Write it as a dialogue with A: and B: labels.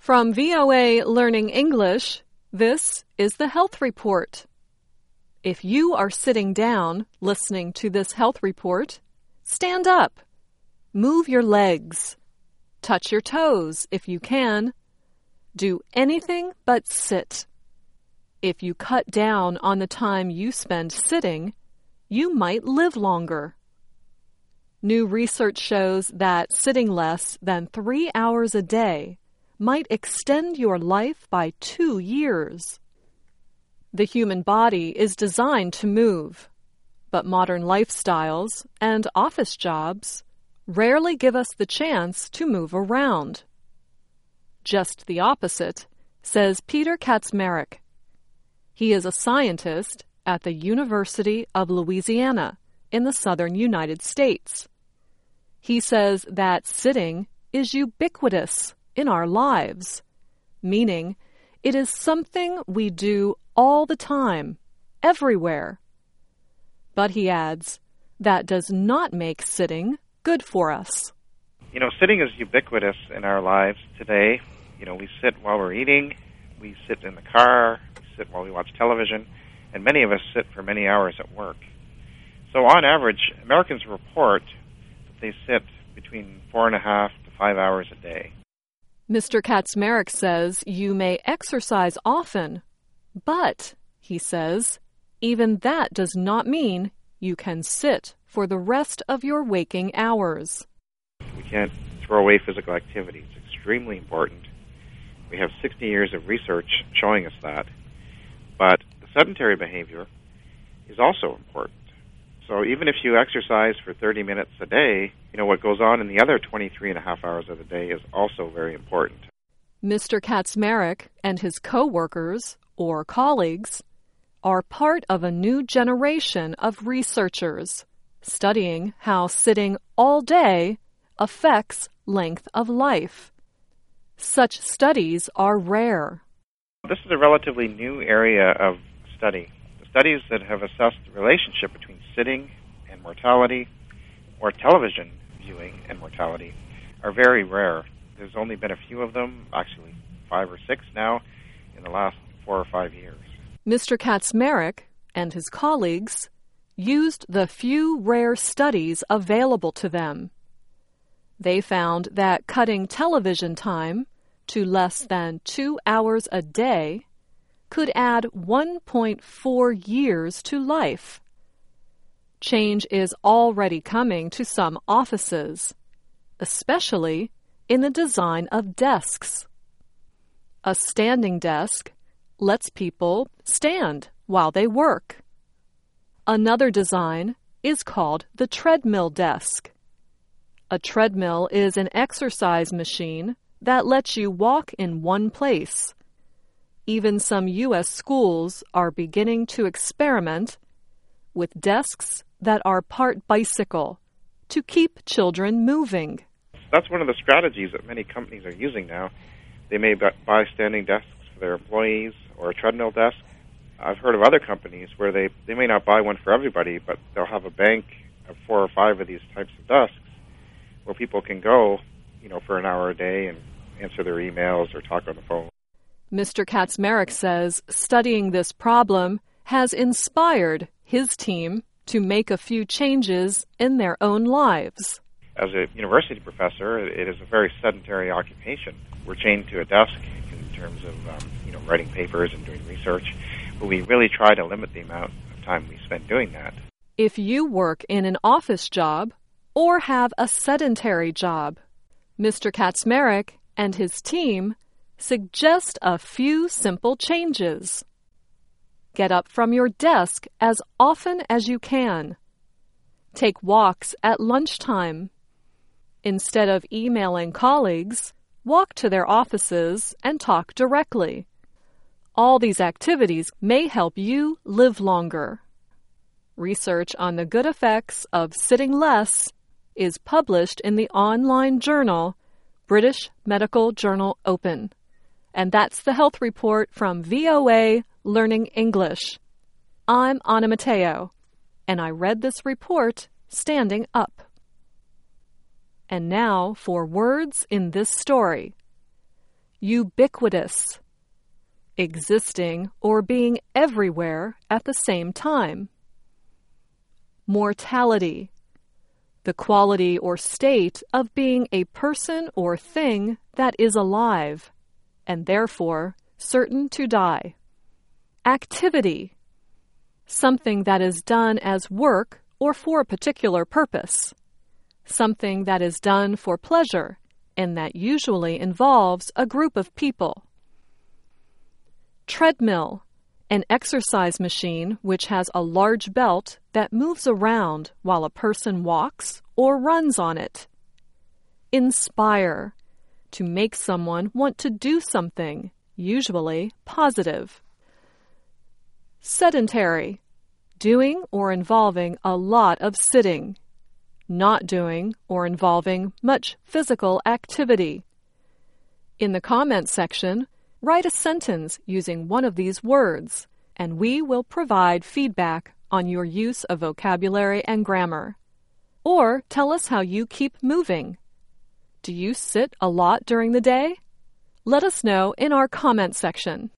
A: From VOA Learning English, this is the Health Report. If you are sitting down listening to this health report, stand up. Move your legs. Touch your toes if you can. Do anything but sit. If you cut down on the time you spend sitting, you might live longer. New research shows that sitting less than 3 hours a day might extend your life by 2 years. The human body is designed to move, but modern lifestyles and office jobs rarely give us the chance to move around. Just the opposite, says Peter Kaczmarek. He is a scientist at the University of Louisiana in the southern United States. He says that sitting is ubiquitous in our lives, meaning it is something we do all the time, everywhere. But he adds, that does not make sitting good for us.
B: Sitting is ubiquitous in our lives today. We sit while we're eating, we sit in the car, we sit while we watch television, and many of us sit for many hours at work. So on average, Americans report that they sit between 4.5 to 5 hours a day.
A: Mr. Kaczmarek says you may exercise often, but, he says, even that does not mean you can sit for the rest of your waking hours.
B: We can't throw away physical activity. It's extremely important. We have 60 years of research showing us that. But the sedentary behavior is also important. So even if you exercise for 30 minutes a day, what goes on in the other 23.5 hours of the day is also very important.
A: Mr. Kaczmarek and his co-workers, or colleagues, are part of a new generation of researchers studying how sitting all day affects length of life. Such studies are rare.
B: This is a relatively new area of study. The studies that have assessed the relationship between sitting and mortality, or television viewing and mortality, are very rare. There's only been a few of them, actually 5 or 6 now, in the last 4 or 5 years.
A: Mr. Kaczmarek and his colleagues used the few rare studies available to them. They found that cutting television time to less than 2 hours a day could add 1.4 years to life. Change is already coming to some offices, especially in the design of desks. A standing desk lets people stand while they work. Another design is called the treadmill desk. A treadmill is an exercise machine that lets you walk in one place. Even some U.S. schools are beginning to experiment with desks that are part bicycle to keep children moving.
B: That's one of the strategies that many companies are using now. They may buy standing desks for their employees or a treadmill desk. I've heard of other companies where they may not buy one for everybody, but they'll have a bank of 4 or 5 of these types of desks where people can go, for an hour a day and answer their emails or talk on the phone.
A: Mr. Kaczmarek says studying this problem has inspired his team to make a few changes in their own lives.
B: As a university professor, it is a very sedentary occupation. We're chained to a desk in terms of writing papers and doing research, but we really try to limit the amount of time we spend doing that.
A: If you work in an office job or have a sedentary job, Mr. Kaczmarek and his team suggest a few simple changes. Get up from your desk as often as you can. Take walks at lunchtime. Instead of emailing colleagues, walk to their offices and talk directly. All these activities may help you live longer. Research on the good effects of sitting less is published in the online journal British Medical Journal Open. And that's the health report from VOA Learning English. I'm Anna Mateo, and I read this report standing up. And now for words in this story. ubiquitous, existing or being everywhere at the same time. Mortality, the quality or state of being a person or thing that is alive, and therefore certain to die. Activity, something that is done as work or for a particular purpose, something that is done for pleasure and that usually involves a group of people. Treadmill, an exercise machine which has a large belt that moves around while a person walks or runs on it. Inspire, to make someone want to do something, usually positive. Sedentary, doing or involving a lot of sitting. Not doing or involving much physical activity. In the comments section, write a sentence using one of these words, and we will provide feedback on your use of vocabulary and grammar. Or tell us how you keep moving. Do you sit a lot during the day? Let us know in our comments section.